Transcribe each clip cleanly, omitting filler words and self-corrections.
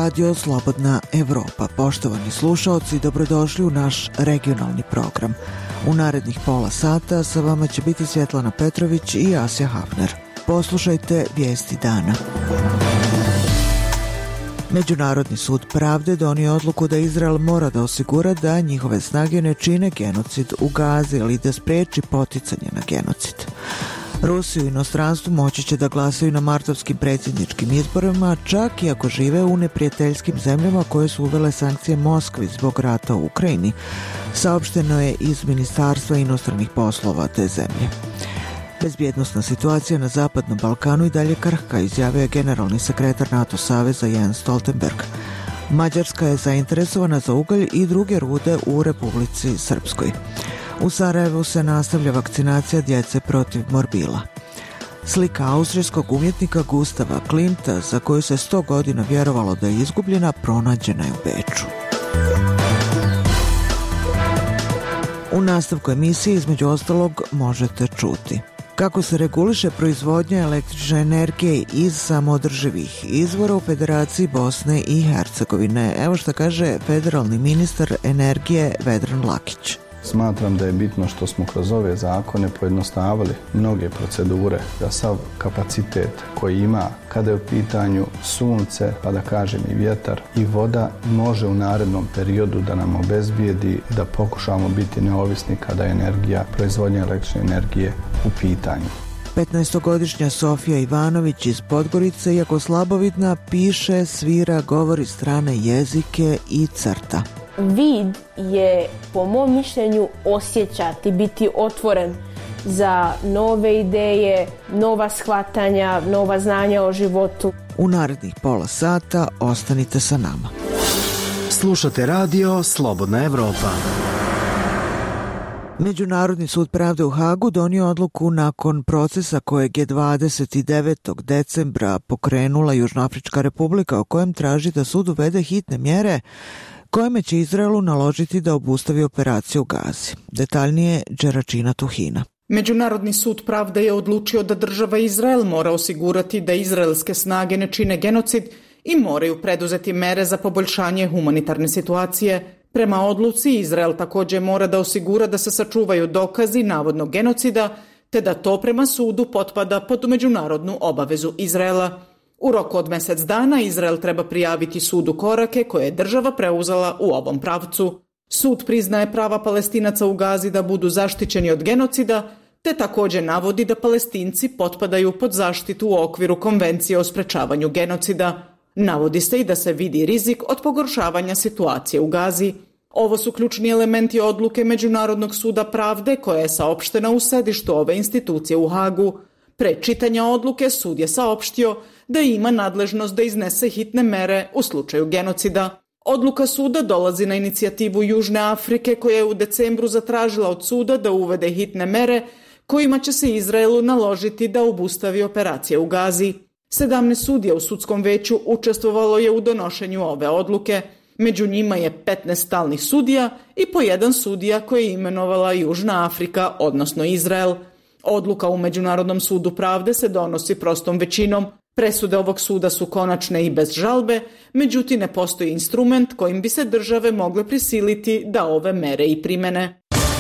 radio Slobodna Evropa. Poštovani slušaoci, dobrodošli u naš regionalni program. U narednih pola sata sa vama će biti Svjetlana Petrović i Asja Hafner. Poslušajte vijesti dana. Međunarodni sud pravde donio odluku da Izrael mora da osigura da njihove snage ne čine genocid u Gazi ili da spreči poticanje na genocid. Rusi u inostranstvu moći će da glasaju na martovskim predsjedničkim izborima, čak i ako žive u neprijateljskim zemljama koje su uvele sankcije Moskvi zbog rata u Ukrajini, saopšteno je iz Ministarstva inostranih poslova te zemlje. Bezbjednosna situacija na Zapadnom Balkanu i dalje krhka, izjavio je generalni sekretar NATO saveza Jens Stoltenberg. Mađarska je zainteresovana za ugalj i druge rude u Republici Srpskoj. U Sarajevu se nastavlja vakcinacija djece protiv morbila. Slika austrijskog umjetnika Gustava Klimta, za koju se 100 godina vjerovalo da je izgubljena, pronađena je u Beču. U nastavku emisije između ostalog možete čuti kako se reguliše proizvodnja električne energije iz samoodrživih izvora u Federaciji Bosne i Hercegovine. Evo što kaže federalni ministar energije Vedran Lakić. Smatram da je bitno što smo kroz ove zakone pojednostavili mnoge procedure, da sav kapacitet koji ima kada je u pitanju sunce, pa da kažem i vjetar i voda, može u narednom periodu da nam obezbijedi da pokušamo biti neovisni kada je proizvodnja električne energije u pitanju. 15-godišnja Sofija Ivanović iz Podgorice, iako slabovidna, piše, svira, govori strane jezike i crta. Vid je, po mom mišljenju, osjećati, biti otvoren za nove ideje, nova shvatanja, nova znanja o životu. U narednih pola sata ostanite sa nama. Slušate radio Slobodna Evropa. Međunarodni sud pravde u Hagu donio odluku nakon procesa kojeg je 29. decembra pokrenula Južnoafrička republika, o kojem traži da sud uvede hitne mjere kojima će Izraelu naložiti da obustavi operaciju u Gazi. Detaljnije Đeračina Tuhina. Međunarodni sud pravde je odlučio da država Izrael mora osigurati da izraelske snage ne čine genocid i moraju preduzeti mere za poboljšanje humanitarne situacije. Prema odluci, Izrael također mora da osigura da se sačuvaju dokazi navodnog genocida, te da to prema sudu potpada pod međunarodnu obavezu Izraela. U roku od mjesec dana Izrael treba prijaviti sudu korake koje je država preuzela u ovom pravcu. Sud priznaje prava Palestinaca u Gazi da budu zaštićeni od genocida, te također navodi da Palestinci potpadaju pod zaštitu u okviru Konvencije o sprečavanju genocida. Navodi se i da se vidi rizik od pogoršavanja situacije u Gazi. Ovo su ključni elementi odluke Međunarodnog suda pravde koja je saopštena u sedištu ove institucije u Hagu. Pre čitanja odluke sud je saopštio da ima nadležnost da iznese hitne mere u slučaju genocida. Odluka suda dolazi na inicijativu Južne Afrike koja je u decembru zatražila od suda da uvede hitne mere kojima će se Izraelu naložiti da obustavi operacije u Gazi. 17 sudija u sudskom veću učestvovalo je u donošenju ove odluke. Među njima je 15 stalnih sudija i po jedan sudija koje je imenovala Južna Afrika, odnosno Izrael. Odluka u Međunarodnom sudu pravde se donosi prostom većinom. Presude ovog suda su konačne i bez žalbe, međutim ne postoji instrument kojim bi se države mogle prisiliti da ove mere i primene.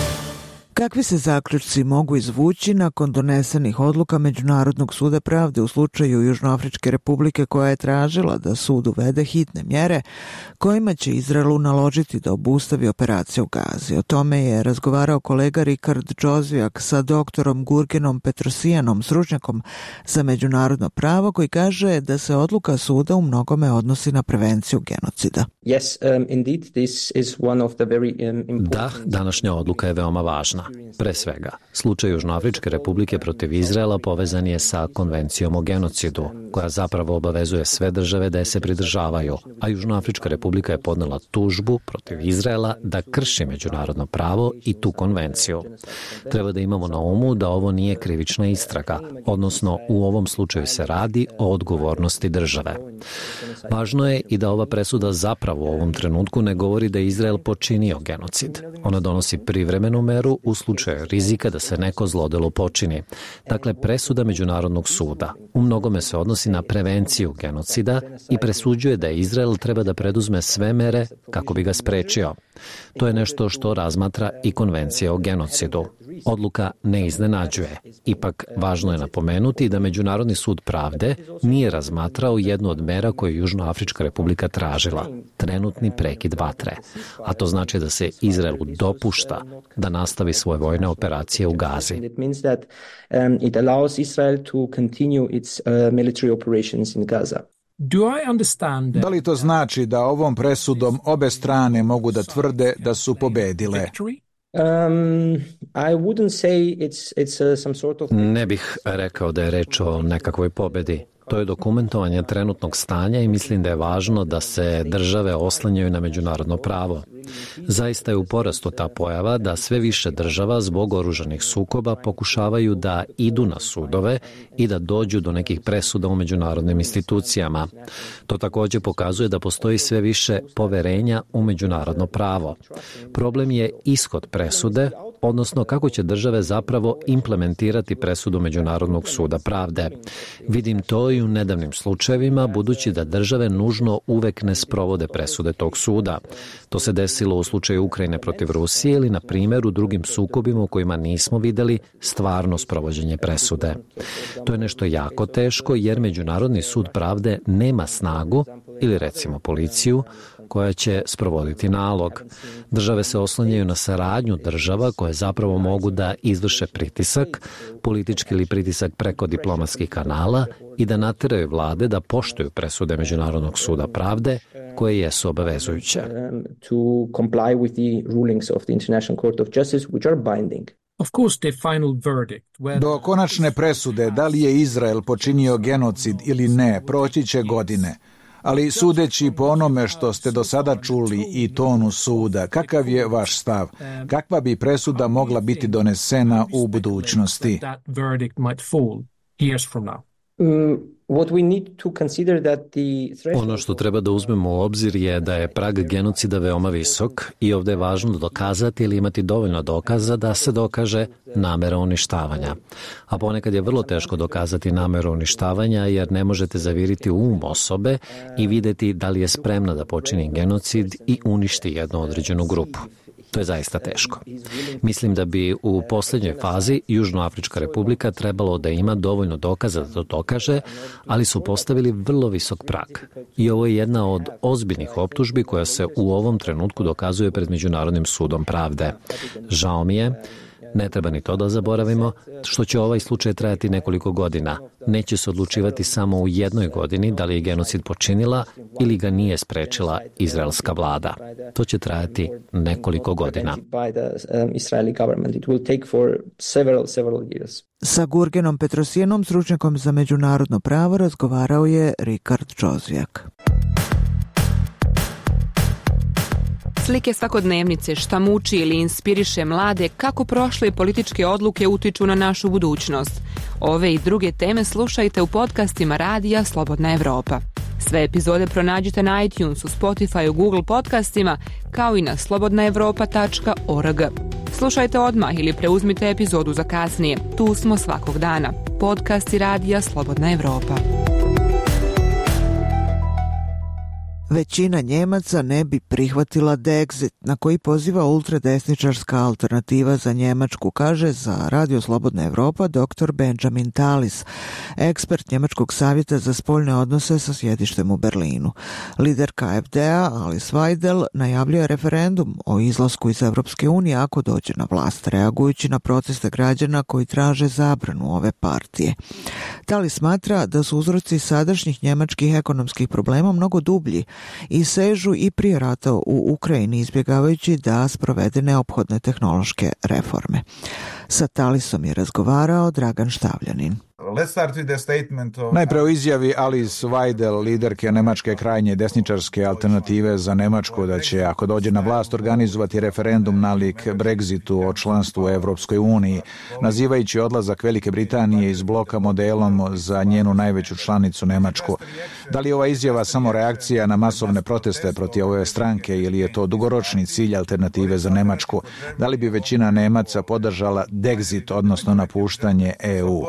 Kakvi se zaključci mogu izvući nakon donesenih odluka Međunarodnog suda pravde u slučaju Južnoafričke republike koja je tražila da sud uvede hitne mjere kojima će Izraelu naložiti da obustavi operaciju u Gazi? O tome je razgovarao kolega Rikard Džozvijak sa doktorom Gurgenom Petrosijanom, stručnjakom za međunarodno pravo, koji kaže da se odluka suda u mnogome odnosi na prevenciju genocida. Da, današnja odluka je veoma važna. Pre svega, slučaj Južnoafričke republike protiv Izraela povezan je sa konvencijom o genocidu, koja zapravo obavezuje sve države da je se pridržavaju, a Južnoafrička republika je podnela tužbu protiv Izraela da krši međunarodno pravo i tu konvenciju. Treba da imamo na umu da ovo nije krivična istraga, odnosno u ovom slučaju se radi o odgovornosti države. Važno je i da ova presuda zapravo u ovom trenutku ne govori da je Izrael počinio genocid. Ona donosi privremenu meru u slučaju rizika da se neko zlodelo počini. Dakle, presuda Međunarodnog suda u mnogome se odnosi na prevenciju genocida i presuđuje da Izrael treba da preduzme sve mere kako bi ga sprečio. To je nešto što razmatra i Konvencija o genocidu. Odluka ne iznenađuje. Ipak, važno je napomenuti da Međunarodni sud pravde nije razmatrao jednu od mera koju Južnoafrička republika tražila, trenutni prekid vatre. A to znači da se Izraelu dopušta da nastavi svoje vojne operacije u Gazi. Da li to znači da ovom presudom obe strane mogu da tvrde da su pobedile? Ne bih rekao da je reč o nekakvoj pobedi. To je dokumentovanje trenutnog stanja i mislim da je važno da se države oslanjaju na međunarodno pravo. Zaista je u porastu ta pojava da sve više država zbog oružanih sukoba pokušavaju da idu na sudove i da dođu do nekih presuda u međunarodnim institucijama. To također pokazuje da postoji sve više poverenja u međunarodno pravo. Problem je ishod presude, odnosno kako će države zapravo implementirati presudu Međunarodnog suda pravde. Vidim to i u nedavnim slučajevima, budući da države nužno uvek ne sprovode presude tog suda. To se desilo u slučaju Ukrajine protiv Rusije ili, na primjer, u drugim sukobima u kojima nismo videli stvarno sprovođenje presude. To je nešto jako teško jer Međunarodni sud pravde nema snagu ili, recimo, policiju koja će sprovoditi nalog. Države se oslanjaju na saradnju država koje zapravo mogu da izvrše pritisak, politički ili pritisak preko diplomatskih kanala i da nateraju vlade da poštuju presude Međunarodnog suda pravde koje jesu obavezujuće. Do konačne presude da li je Izrael počinio genocid ili ne, proći će godine. Ali sudeći po onome što ste do sada čuli i tonu suda, kakav je vaš stav? Kakva bi presuda mogla biti donesena u budućnosti? Ono što treba da uzmemo u obzir je da je prag genocida veoma visok i ovdje je važno dokazati ili imati dovoljno dokaza da se dokaže namera uništavanja. A ponekad je vrlo teško dokazati nameru uništavanja jer ne možete zaviriti um osobe i vidjeti da li je spremna da počini genocid i uništi jednu određenu grupu. To je zaista teško. Mislim da bi u posljednjoj fazi Južnoafrička republika trebalo da ima dovoljno dokaza da to dokaže, ali su postavili vrlo visok prag. I ovo je jedna od ozbiljnih optužbi koja se u ovom trenutku dokazuje pred Međunarodnim sudom pravde. Žao mi je, ne treba ni to da zaboravimo, što će ovaj slučaj trajati nekoliko godina. Neće se odlučivati samo u jednoj godini da li je genocid počinila ili ga nije sprečila izraelska vlada. To će trajati nekoliko godina. Sa Gurgenom Petrosijenom, stručnjakom za međunarodno pravo, razgovarao je Rikard Džozijak. Slike svakodnevnice, šta muči ili inspiriše mlade, kako prošle političke odluke utiču na našu budućnost. Ove i druge teme slušajte u podcastima Radija Slobodna Evropa. Sve epizode pronađite na iTunesu, Spotifyu, Google podcastima, kao i na slobodnaevropa.org. Slušajte odmah ili preuzmite epizodu za kasnije. Tu smo svakog dana. Podcasti Radija Slobodna Evropa. Većina Njemaca ne bi prihvatila Dexit, na koji poziva ultradesničarska alternativa za Njemačku, kaže za Radio Slobodna Evropa dr. Benjamin Tallis, ekspert Njemačkog savjeta za spoljne odnose sa sjedištem u Berlinu. Lider KFD-a Alice Weidel najavljuje referendum o izlasku iz Evropske unije ako dođe na vlast, reagujući na proteste građana koji traže zabranu ove partije. Tallis smatra da su uzroci sadašnjih njemačkih ekonomskih problema mnogo dublji i sežu i prije rata u Ukrajini, izbjegavajući da sprovede neophodne tehnološke reforme. Sa Talisom je razgovarao Dragan Štavljanin. Najpre o izjavi Alice Weidel, liderke nemačke krajnje desničarske alternative za Nemačku, da će, ako dođe na vlast, organizovati referendum nalik Brexitu o članstvu u Evropskoj uniji, nazivajući odlazak Velike Britanije iz bloka modelom za njenu najveću članicu Nemačku. Da li je ova izjava samo reakcija na masovne proteste protiv ove stranke ili je to dugoročni cilj alternative za Nemačku? Da li bi većina Nemaca podržala Dexit, odnosno napuštanje EU?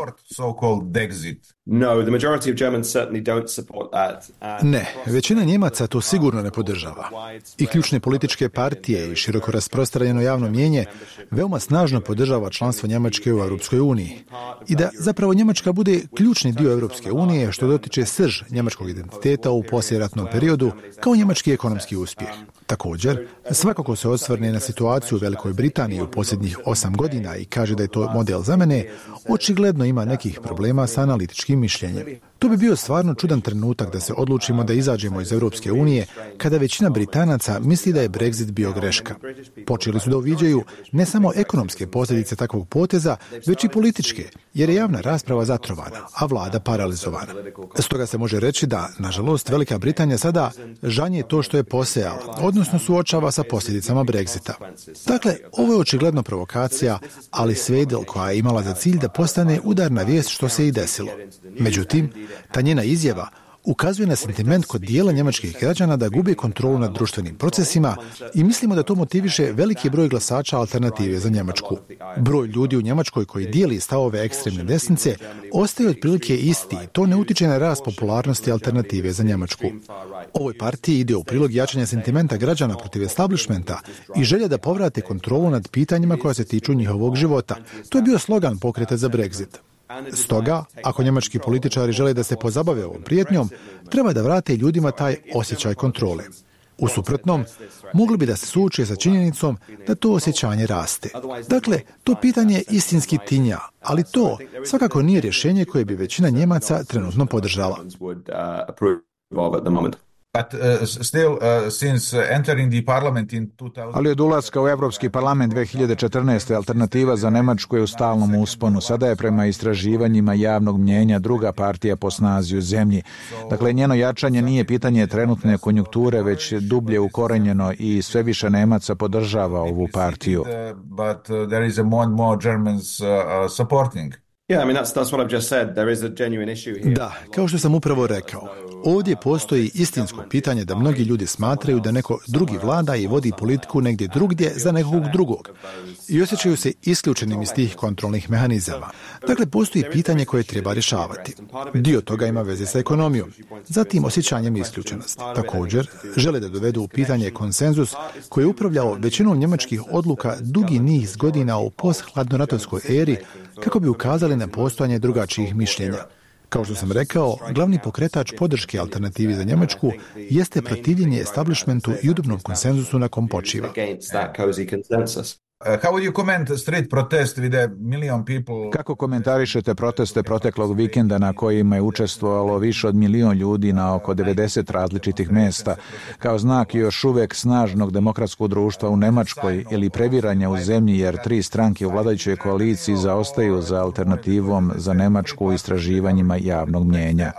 Ne, većina Njemaca to sigurno ne podržava. I ključne političke partije i široko rasprostranjeno javno mnijenje veoma snažno podržava članstvo Njemačke u Europskoj uniji. I da zapravo Njemačka bude ključni dio Europske unije, što dotiče srž njemačkog identiteta u poslijeratnom periodu, kao njemački ekonomski uspjeh. Također, svako ko se osvrne na situaciju u Velikoj Britaniji u posljednjih 8 godina i kaže da je to model za mene, očigledno ima nekih problema sa analitičkim mišljenjem. To bi bio stvarno čudan trenutak da se odlučimo da izađemo iz Europske unije kada većina Britanaca misli da je Brexit bio greška. Počeli su da uviđaju ne samo ekonomske posljedice takvog poteza, već i političke, jer je javna rasprava zatrovana, a vlada paralizovana. Stoga se može reći da, nažalost, Velika Britanija sada žanje to što je posejala, odnosno suočava sa posljedicama Brexita. Dakle, ovo je očigledno provokacija, ali Weidel koja je imala za cilj da postane udarna vijest što se i desilo. Međutim, ta njena izjava ukazuje na sentiment kod dijela njemačkih građana da gubi kontrolu nad društvenim procesima i mislimo da to motiviše veliki broj glasača alternative za Njemačku. Broj ljudi u Njemačkoj koji dijeli stavove ekstremne desnice ostaje otprilike isti i to ne utiče na rast popularnosti alternative za Njemačku. Ovoj partiji ide u prilog jačanja sentimenta građana protiv establishmenta i želja da povrate kontrolu nad pitanjima koja se tiču njihovog života. To je bio slogan Pokreta za Brexit. Stoga, ako njemački političari žele da se pozabave ovom prijetnjom, treba da vrate ljudima taj osjećaj kontrole. U suprotnom, mogli bi da se suoče sa činjenicom da to osjećanje raste. Dakle, to pitanje istinski tinja, ali to svakako nije rješenje koje bi većina Njemaca trenutno podržala. Ali od ulaska u Evropski parlament 2014. alternativa za Nemačku je u stalnom usponu. Sada je prema istraživanjima javnog mnjenja druga partija po snazi u zemlji. Dakle, njeno jačanje nije pitanje trenutne konjunkture, već dublje ukorenjeno i sve više Nemaca podržava ovu partiju. Da, kao što sam upravo rekao, ovdje postoji istinsko pitanje da mnogi ljudi smatraju da neko drugi vlada i vodi politiku negdje drugdje za nekog drugog i osjećaju se isključenim iz tih kontrolnih mehanizama. Dakle, postoji pitanje koje treba rješavati. Dio toga ima veze sa ekonomijom, zatim osjećanjem isključenosti. Također, žele da dovedu u pitanje konsenzus koji je upravljao većinom njemačkih odluka dugi niz godina u post-hladnoratovskoj eri kako bi ukazali na postojanje drugačijih mišljenja. Kao što sam rekao, glavni pokretač podrške alternativi za Njemačku jeste protivljenje establishmentu i udobnom konsenzusu na kom počiva. Kako komentarišete proteste proteklog vikenda na kojima je učestvovalo više od 1 milion ljudi na oko 90 različitih mjesta, kao znak još uvijek snažnog demokratskog društva u Nemačkoj ili previranja u zemlji jer 3 stranke u vladajućoj koaliciji zaostaju za alternativom za Nemačku u istraživanjima javnog mnjenja?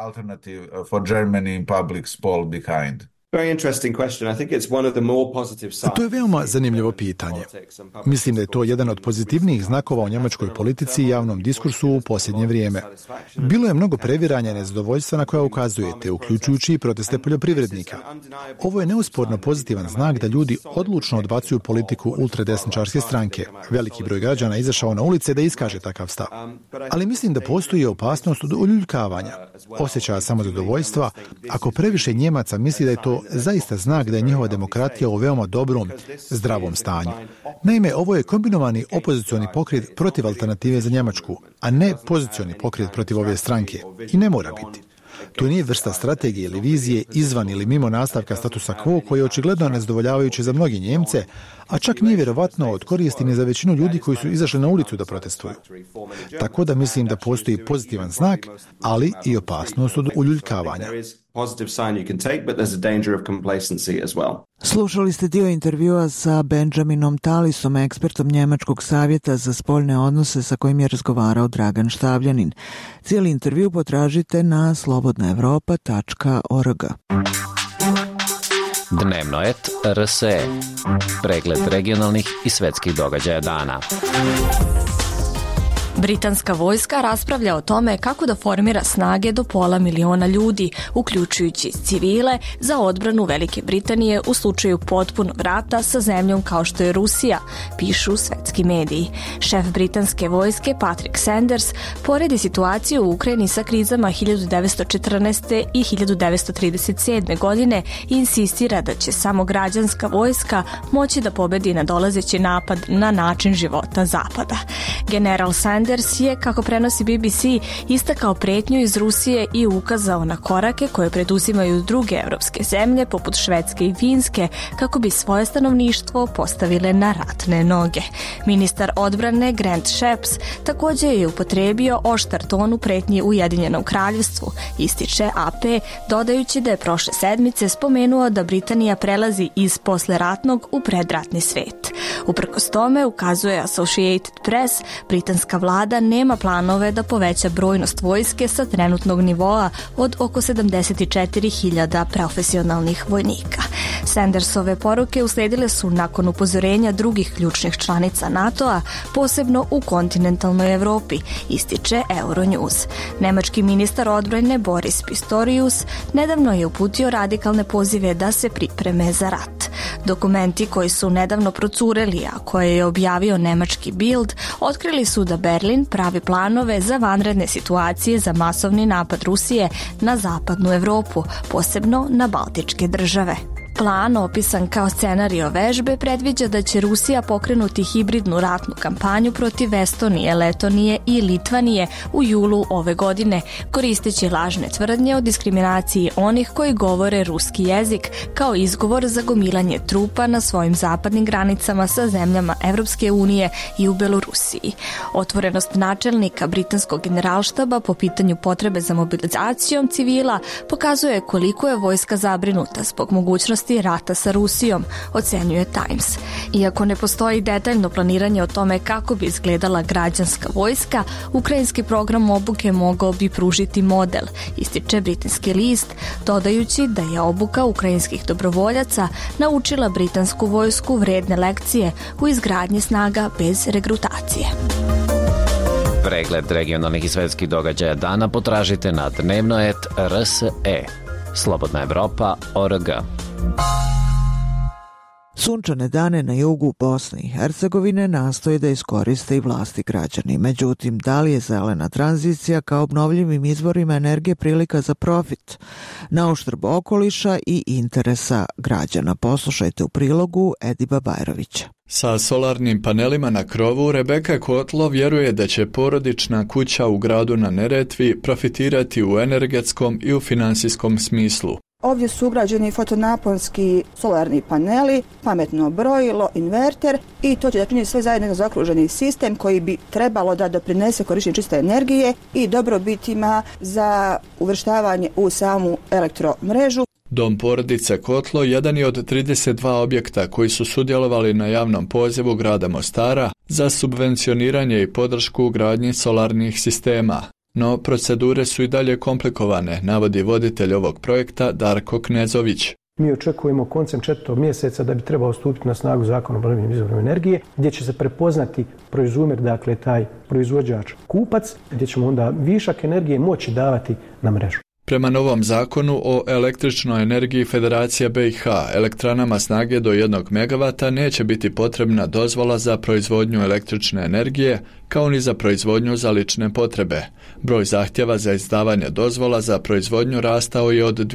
To je veoma zanimljivo pitanje. Mislim da je to jedan od pozitivnijih znakova u njemačkoj politici i javnom diskursu u posljednje vrijeme. Bilo je mnogo previranja i nezadovoljstva na koja ukazujete, uključujući i proteste poljoprivrednika. Ovo je neusporno pozitivan znak da ljudi odlučno odbacuju politiku ultradesničarske stranke. Veliki broj građana je izašao na ulice da iskaže takav stav. Ali mislim da postoji opasnost od uljuljkavanja, osjećaja samozadovoljstva, ako previše Njemaca misli da je to zaista znak da je njihova demokratija u veoma dobrom, zdravom stanju. Naime, ovo je kombinovani opozicioni pokret protiv alternative za Njemačku, a ne pozicioni pokret protiv ove stranke. I ne mora biti. To nije vrsta strategije ili vizije izvan ili mimo nastavka statusa quo koji je očigledno nezadovoljavajuće za mnogi Njemce, a čak nije vjerovatno od koristi ni za većinu ljudi koji su izašli na ulicu da protestuju. Tako da mislim da postoji pozitivan znak, ali i opasnost od uljuljkavanja. Slušali ste dio intervjua sa Benjaminom Talisom, ekspertom Njemačkog savjeta za spoljne odnose sa kojim je razgovarao Dragan Štavljanin. Cijeli intervju potražite na slobodnaevropa.org. Dnevnoet RSE. Pregled regionalnih i svetskih događaja dana. Britanska vojska raspravlja o tome kako da formira snage do 500.000 ljudi, uključujući civile, za odbranu Velike Britanije u slučaju potpunog rata sa zemljom kao što je Rusija, pišu svetski mediji. Šef britanske vojske Patrick Sanders poredi situaciju u Ukrajini sa krizama 1914. i 1937. godine i insistira da će samo građanska vojska moći da pobedi nadolazeći napad na način života Zapada. General Sanders je, kako prenosi BBC, istakao pretnju iz Rusije i ukazao na korake koje preduzimaju druge evropske zemlje poput Švedske i Finske kako bi svoje stanovništvo postavile na ratne noge. Ministar odbrane Grant Shapps također je upotrebio oštar ton u pretnji Ujedinjenom kraljevstvu, ističe AP, dodajući da je prošle sedmice spomenuo da Britanija prelazi iz posleratnog u predratni svet. Uprkos tome, ukazuje Associated Press, britanska vlada nema planove da poveća brojnost vojske sa trenutnog nivoa od oko 74.000 profesionalnih vojnika. Sandersove poruke usledile su nakon upozorenja drugih ključnih članica NATO-a, posebno u kontinentalnoj Evropi, ističe Euronews. Nemački ministar odbrane Boris Pistorius nedavno je uputio radikalne pozive da se pripreme za rat. Dokumenti koji su nedavno procureli, a koje je objavio nemački Bild, otkrili su da Berlin pravi planove za vanredne situacije za masovni napad Rusije na zapadnu Evropu, posebno na Baltičke države. Plan, opisan kao scenario vežbe, predviđa da će Rusija pokrenuti hibridnu ratnu kampanju protiv Estonije, Letonije i Litvanije u julu ove godine, koristeći lažne tvrdnje o diskriminaciji onih koji govore ruski jezik kao izgovor za gomilanje trupa na svojim zapadnim granicama sa zemljama Evropske unije i u Belorusiji. Otvorenost načelnika britanskog generalštaba po pitanju potrebe za mobilizacijom civila pokazuje koliko je vojska zabrinuta zbog mogućnosti rata sa Rusijom, ocenjuje Times. Iako ne postoji detaljno planiranje o tome kako bi izgledala građanska vojska, ukrajinski program obuke mogao bi pružiti model, ističe britanski list, dodajući da je obuka ukrajinskih dobrovoljaca naučila britansku vojsku vredne lekcije u izgradnji snaga bez regrutacije. Pregled regionalnih i svetskih događaja dana potražite na Dnevnoet RSE. Slobodnaevropa.org. Sunčane dane na jugu Bosne i Hercegovine nastoje da iskoriste i vlasti građani. Međutim, da li je zelena tranzicija kao obnovljivim izvorima energije prilika za profit na uštrb okoliša i interesa građana? Poslušajte u prilogu Ediba Bajrovića. Sa solarnim panelima na krovu, Rebeka Kotlo vjeruje da će porodična kuća u gradu na Neretvi profitirati u energetskom i u finansijskom smislu. Ovdje su ugrađeni fotonaponski solarni paneli, pametno brojilo, inverter i to će da čini sve zajedno zaokruženi sistem koji bi trebalo da doprinese korištenju čiste energije i dobrobitima za uvrštavanje u samu elektromrežu. Dom porodice Kotlo jedan je od 32 objekta koji su sudjelovali na javnom pozivu grada Mostara za subvencioniranje i podršku u gradnji solarnih sistema. No, procedure su i dalje komplikovane, navodi voditelj ovog projekta Darko Knezović. Mi očekujemo koncem 4. mjeseca da bi trebao stupiti na snagu Zakon o obnovljivim izvorima energije, gdje će se prepoznati proizumer, dakle taj proizvođač kupac, gdje ćemo onda višak energije moći davati na mrežu. Prema novom zakonu o električnoj energiji Federacija BiH, elektranama snage do 1 MW neće biti potrebna dozvola za proizvodnju električne energije, kao ni za proizvodnju za lične potrebe. Broj zahtjeva za izdavanje dozvola za proizvodnju rastao je od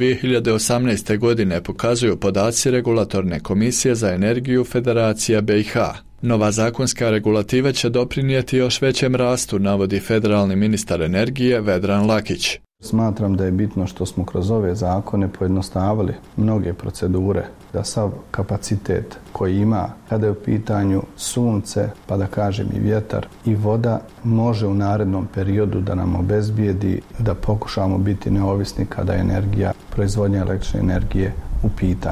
2018. godine, pokazuju podaci Regulatorne komisije za energiju Federacija BiH. Nova zakonska regulativa će doprinijeti još većem rastu, navodi federalni ministar energije Vedran Lakić. Smatram da je bitno što smo kroz ove zakone pojednostavili mnoge procedure, da sav kapacitet koji ima, kada je u pitanju sunce, pa da kažem i vjetar i voda, može u narednom periodu da nam obezbijedi da pokušamo biti neovisni kada je proizvodnja električne energije u pitanju.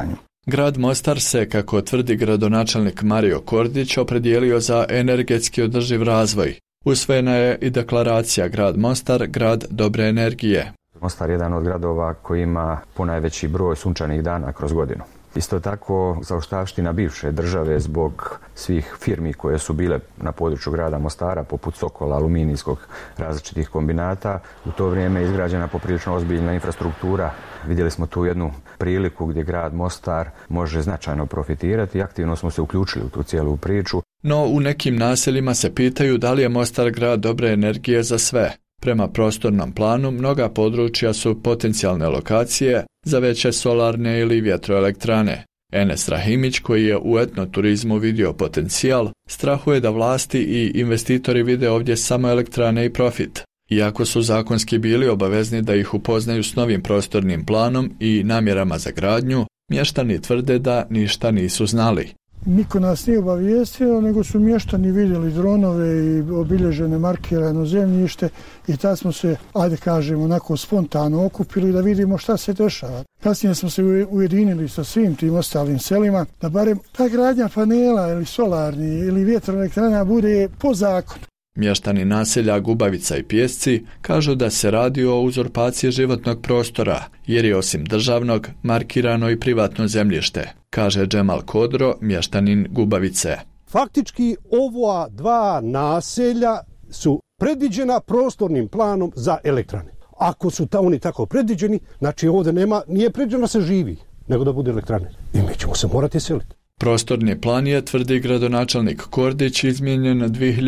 Grad Mostar se, kako tvrdi gradonačelnik Mario Kordić, opredijelio za energetski održiv razvoj. Usvojena je i deklaracija Grad Mostar, grad dobre energije. Mostar je jedan od gradova koji ima ponajveći broj sunčanih dana kroz godinu. Isto tako, zaostavština bivše države zbog svih firmi koje su bile na području grada Mostara, poput Sokola, aluminijskog, različitih kombinata, u to vrijeme je izgrađena poprilično ozbiljna infrastruktura. Vidjeli smo tu jednu priliku gdje grad Mostar može značajno profitirati i aktivno smo se uključili u tu cijelu priču. No, u nekim naseljima se pitaju da li je Mostar grad dobre energije za sve. Prema prostornom planu, mnoga područja su potencijalne lokacije za veće solarne ili vjetroelektrane. Enes Rahimić, koji je u etnoturizmu vidio potencijal, strahuje da vlasti i investitori vide ovdje samo elektrane i profit. Iako su zakonski bili obavezni da ih upoznaju s novim prostornim planom i namjerama za gradnju, mještani tvrde da ništa nisu znali. Niko nas nije obavijestio, nego su mještani vidjeli dronove i obilježene markirano zemljište i tad smo se, ajde kažemo, onako spontano okupili da vidimo šta se dešava. Kasnije smo se ujedinili sa svim tim ostalim selima da barem ta gradnja panela ili solarni ili vjetroelektrana bude po zakonu. Mještani naselja Gubavica i Pjesci kažu da se radi o uzurpaciji životnog prostora, jer je osim državnog markirano i privatno zemljište, kaže Džemal Kodro, mještanin Gubavice. Faktički ova dva naselja su predviđena prostornim planom za elektrane. Ako su oni tako predviđeni, znači ovdje nije predviđeno da se živi, nego da bude elektrane. I mi ćemo se morati seliti. Prostorni plan je, tvrdi gradonačelnik Kordić, izmijenjen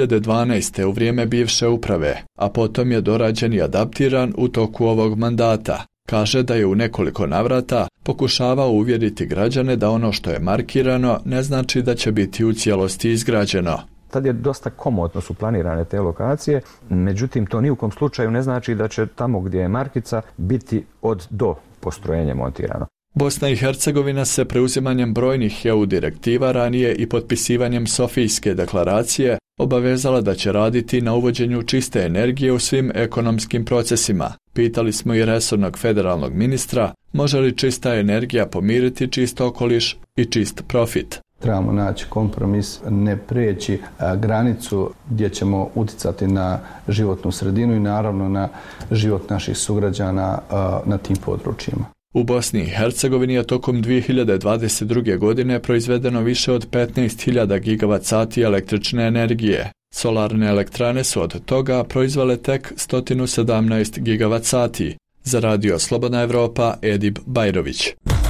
2012. u vrijeme bivše uprave, a potom je dorađen i adaptiran u toku ovog mandata. Kaže da je u nekoliko navrata pokušavao uvjeriti građane da ono što je markirano ne znači da će biti u cijelosti izgrađeno. Tad je dosta komotno su planirane te lokacije, međutim to ni u kom slučaju ne znači da će tamo gdje je markica biti od do postrojenje montirano. Bosna i Hercegovina se preuzimanjem brojnih EU direktiva ranije i potpisivanjem Sofijske deklaracije obavezala da će raditi na uvođenju čiste energije u svim ekonomskim procesima. Pitali smo i resornog federalnog ministra, može li čista energija pomiriti čist okoliš i čist profit. Trebamo naći kompromis, ne prijeći granicu gdje ćemo uticati na životnu sredinu i naravno na život naših sugrađana na tim područjima. U Bosni i Hercegovini je tokom 2022. godine proizvedeno više od 15.000 gigavat sati električne energije. Solarne elektrane su od toga proizvele tek 117 gigavat sati. Za Radio Slobodna Evropa, Edib Bajrović.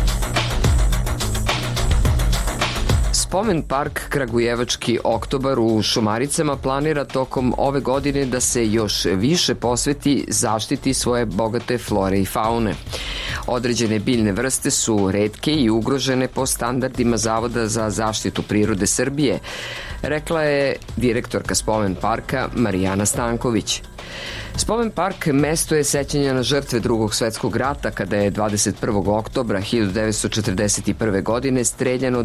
Spomen park Kragujevački Oktobar u Šumaricama planira tokom ove godine da se još više posveti zaštiti svoje bogate flore i faune. Određene biljne vrste su retke i ugrožene po standardima Zavoda za zaštitu prirode Srbije, rekla je direktorka Spomen parka Marijana Stanković. Spomen park mesto je sećanja na žrtve Drugog svjetskog rata kada je 21. oktobra 1941. godine streljano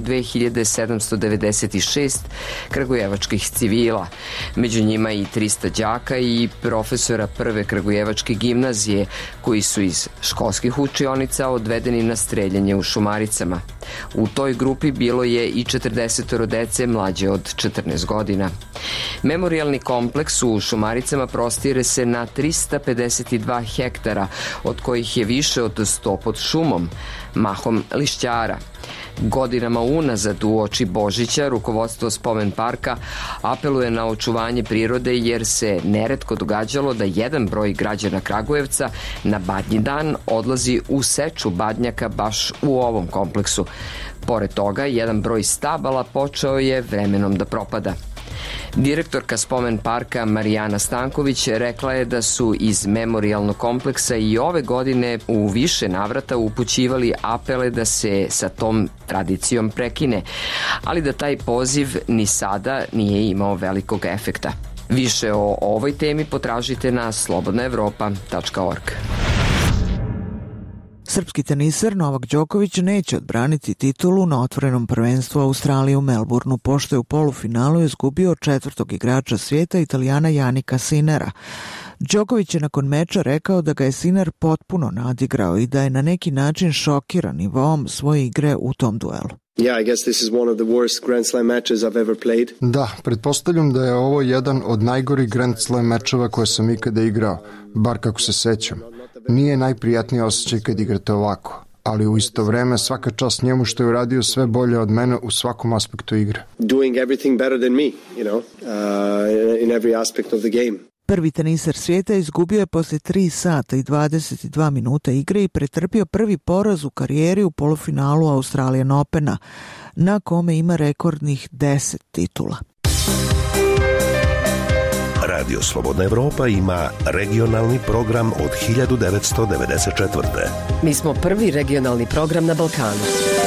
2796 kragujevačkih civila. Među njima i 300 đaka i profesora prve kragujevačke gimnazije koji su iz školskih učionica odvedeni na streljanje u Šumaricama. U toj grupi bilo je i 40 dece mlađe od 14 godina. Memorijalni kompleks u Šumaricama prostire se na 352 hektara, od kojih je više od 100 pod šumom, mahom lišćara. Godinama unazad u oči Božića rukovodstvo Spomen parka apeluje na očuvanje prirode jer se neretko događalo da jedan broj građana Kragujevca na Badnji dan odlazi u seču badnjaka baš u ovom kompleksu. Pored toga, jedan broj stabala počeo je vremenom da propada. Direktorka Spomen parka Marijana Stanković rekla je da su iz memorijalnog kompleksa i ove godine u više navrata upućivali apele da se sa tom tradicijom prekine, ali da taj poziv ni sada nije imao velikog efekta. Više o ovoj temi potražite na slobodnaevropa.org. Srpski teniser Novak Đoković neće odbraniti titulu na otvorenom prvenstvu Australije u Melbourneu, pošto je u polufinalu izgubio četvrtog igrača svijeta, Italijana Janika Sinera. Đoković je nakon meča rekao da ga je Sinner potpuno nadigrao i da je na neki način šokiran nivoom svoje igre u tom duelu. Da, pretpostavljam da je ovo jedan od najgorih Grand Slam mečeva koje sam ikada igrao, bar kako se sećam. Nije najprijatniji osjećaj kad igrate ovako, ali u isto vreme svaka čast njemu što je uradio sve bolje od mene u svakom aspektu igre. Prvi teniser svijeta izgubio je poslije 3 sata i 22 minuta igre i pretrpio prvi poraz u karijeri u polufinalu Australian Opena, na kome ima rekordnih 10 titula. Radio Slobodna Evropa ima regionalni program od 1994. Mi smo prvi regionalni program na Balkanu.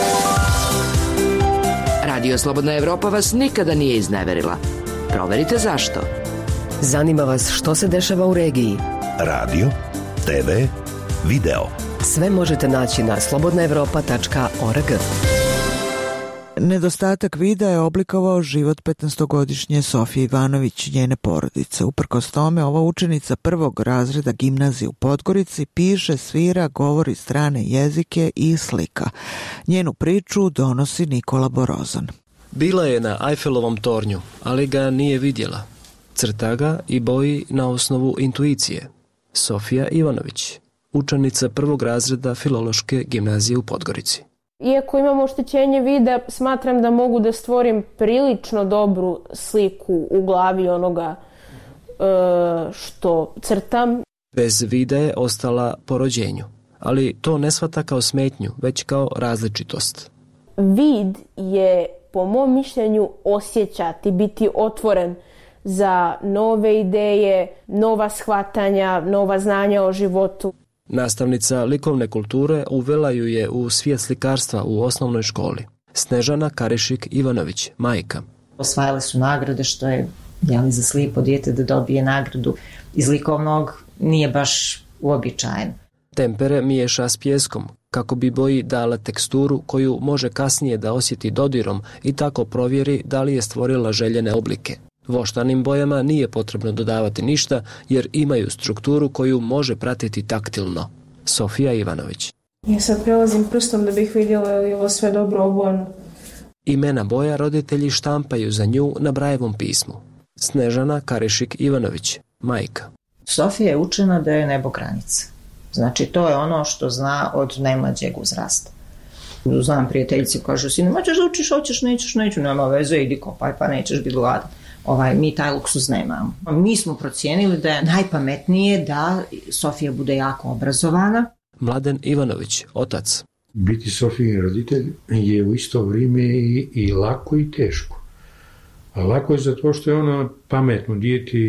Radio Slobodna Evropa vas nikada nije izneverila. Proverite zašto. Zanima vas što se dešava u regiji. Radio, TV, video. Sve možete naći na slobodnaevropa.org. Nedostatak vida je oblikovao život 15-godišnje Sofije Ivanović, njene porodice. Uprkos tome, ova učenica prvog razreda gimnazije u Podgorici piše, svira, govori strane jezike i slika. Njenu priču donosi Nikola Borozan. Bila je na Eiffelovom tornju, ali ga nije vidjela. Crta ga i boji na osnovu intuicije. Sofija Ivanović, učenica prvog razreda Filološke gimnazije u Podgorici. Iako imam oštećenje vida, smatram da mogu da stvorim prilično dobru sliku u glavi onoga što crtam. Bez vida je ostala po rođenju, ali to ne shvata kao smetnju, već kao različitost. Vid je, po mom mišljenju, osjećati, biti otvoren za nove ideje, nova shvatanja, nova znanja o životu. Nastavnica likovne kulture uvela ju je u svijet slikarstva u osnovnoj školi. Snežana Karišik Ivanović, majka. Osvajale su nagrade, što je za slijepo dijete da dobije nagradu iz likovnog nije baš uobičajeno. Tempere miješa s pijeskom kako bi boji dala teksturu koju može kasnije da osjeti dodirom i tako provjeri da li je stvorila željene oblike. Voštanim bojama nije potrebno dodavati ništa jer imaju strukturu koju može pratiti taktilno. Sofija Ivanović. Ja sad prelazim prstom da bih vidjela je li ovo sve dobro obojeno. Imena boja roditelji štampaju za nju na Brajevom pismu. Snežana Karišik Ivanović, majka. Sofija je učena da je nebo granica. Znači to je ono što zna od najmlađeg uzrasta. Znam prijateljici kažu, sine, ćeš da učiš, hoćeš, neću, nema veze, idi kopaj pa nećeš biti gladan. Mi taj luksuz nemamo. Mi smo procijenili da je najpametnije da Sofija bude jako obrazovana. Mladen Ivanović, otac. Biti Sofijin roditelj je u isto vrijeme i lako i teško. A lako je zato što je ona pametno dijete,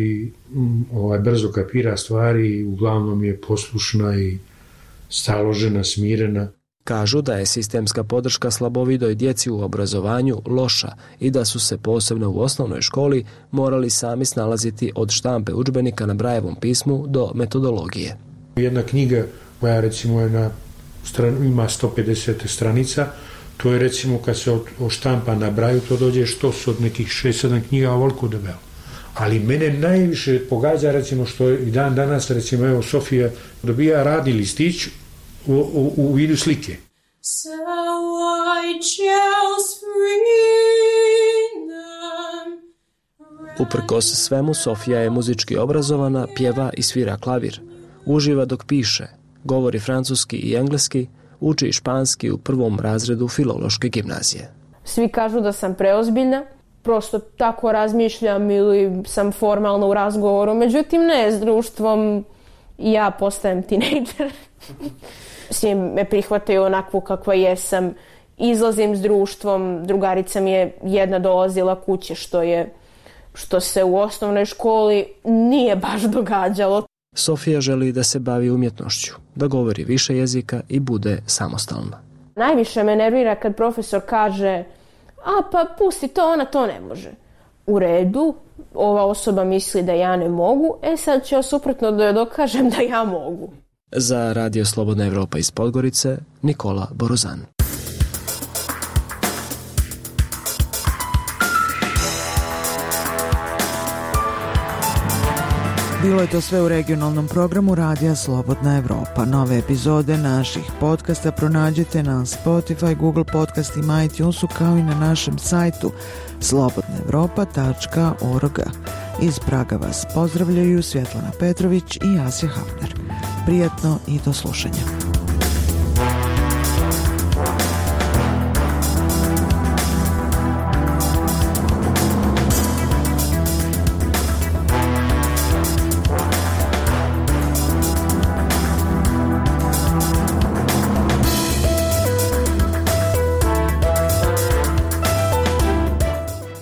brzo kapira stvari, uglavnom je poslušna i staložena, smirena. Kažu da je sistemska podrška slabovidoj djeci u obrazovanju loša i da su se posebno u osnovnoj školi morali sami snalaziti od štampe udžbenika na Brajevom pismu do metodologije. Jedna knjiga koja recimo ima 150 stranica, to je recimo kad se oštampa na Braju, to dođe što su od nekih 6-7 knjiga ovoliko debelo. Ali mene najviše pogađa recimo što i dan danas recimo evo Sofija dobija radni listić u vidu slike. Uprkos svemu, Sofija je muzički obrazovana, pjeva i svira klavir. Uživa dok piše, govori francuski i engleski, uči španski u prvom razredu Filološke gimnazije. Svi kažu da sam preozbiljna, prosto tako razmišljam ili sam formalno u razgovoru, međutim ne, s društvom ja postajem tinejdžer. S njim me prihvataju onakvu kakva jesam, izlazim s društvom, drugarica mi je jedna dolazila kući što se u osnovnoj školi nije baš događalo. Sofija želi da se bavi umjetnošću, da govori više jezika i bude samostalna. Najviše me nervira kad profesor kaže, pa pusti to, ona to ne može. U redu, ova osoba misli da ja ne mogu, sad ću ja suprotno da joj dokažem da ja mogu. Za Radio Slobodna Evropa iz Podgorice, Nikola Borozan. Bilo je to sve u regionalnom programu Radija Slobodna Evropa. Nove epizode naših podcasta pronađite na Spotify, Google podcastima, iTunesu, kao i na našem sajtu slobodnaevropa.org. Iz Praga vas pozdravljaju Svjetlana Petrović i Asja Hafner. Prijatno i do slušanja.